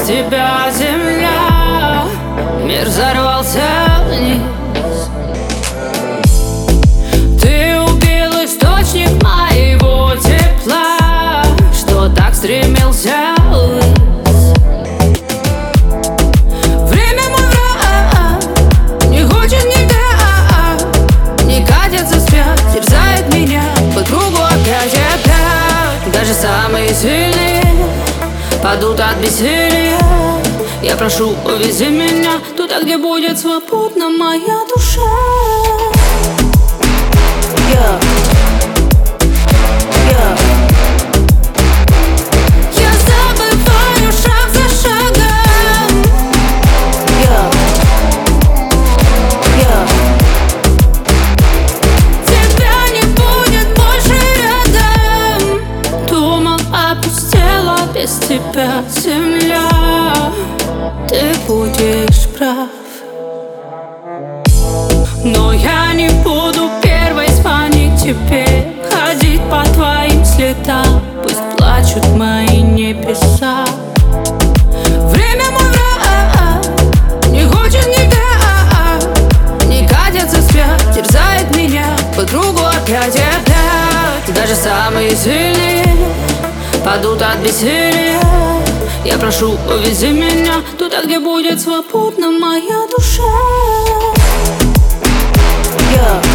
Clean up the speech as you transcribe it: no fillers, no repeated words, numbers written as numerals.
тебя земля, мир взорвался вниз. Ты убил источник моего тепла, что так стремился ввысь. Время мой враг, не хочет никак, не катится вспять, терзает меня по кругу опять и опять. Даже самые сильные падут от бессилия. Я прошу, увези меня туда, где будет свободна моя душа. Я забываю шаг за шагом. Тебя не будет больше рядом. Думал, опустела без тебя земля. Ты будешь прав, но я не буду первой звонить тебе, ходить по твоим следам, пусть плачут мои небеса. Время мой враг, не хочет никак, не катится вспять, терзает меня по кругу опять и опять. Даже самые сильные падут от бессилия. Я прошу, увези меня туда, где будет свободна моя душа.